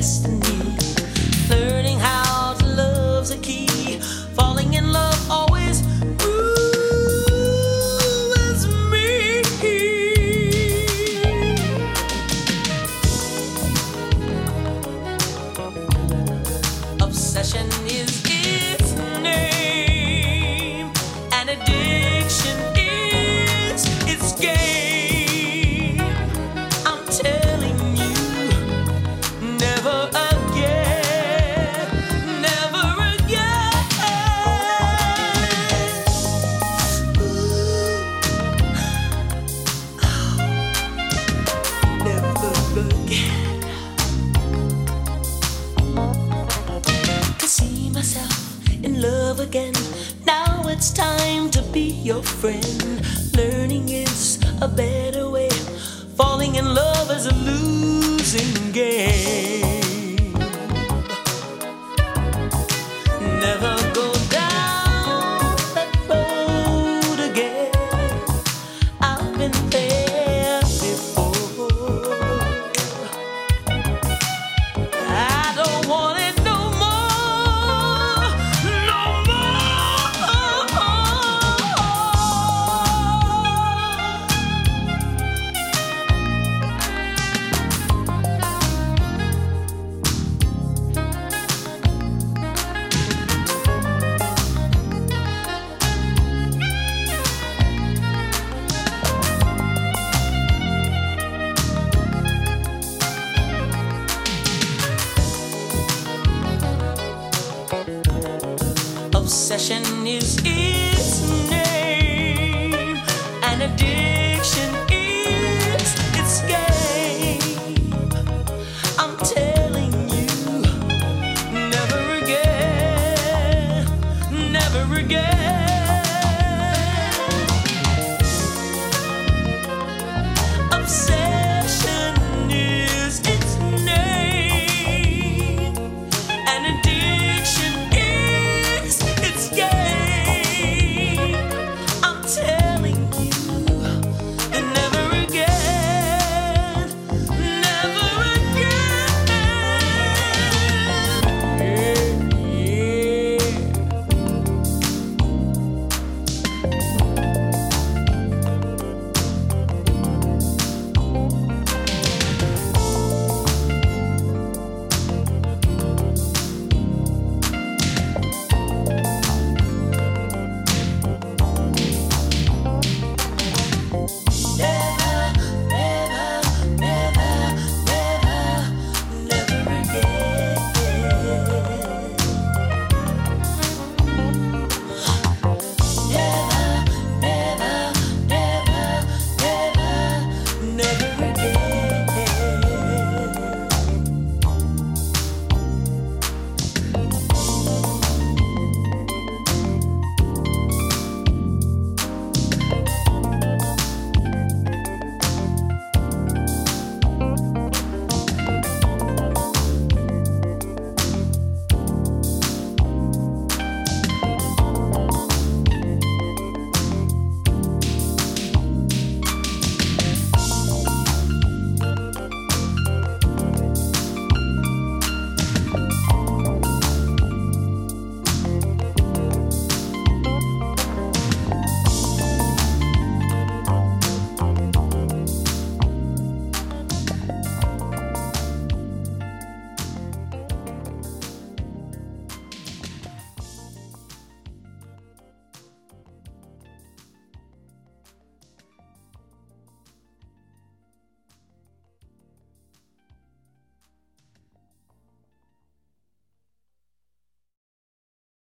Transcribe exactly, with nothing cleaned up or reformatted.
destiny. Learning how to love's a key. Falling in love always ruins me. Obsession is its name, and addiction is its game. I'm telling you, never again, never again. Ooh. Never again. Can see myself in love again. Now it's time to be your friend. Learning is a better way. Falling in love is a losing game. Never go down that road again. I've been there before. I don't want it no more, no Obsession is it.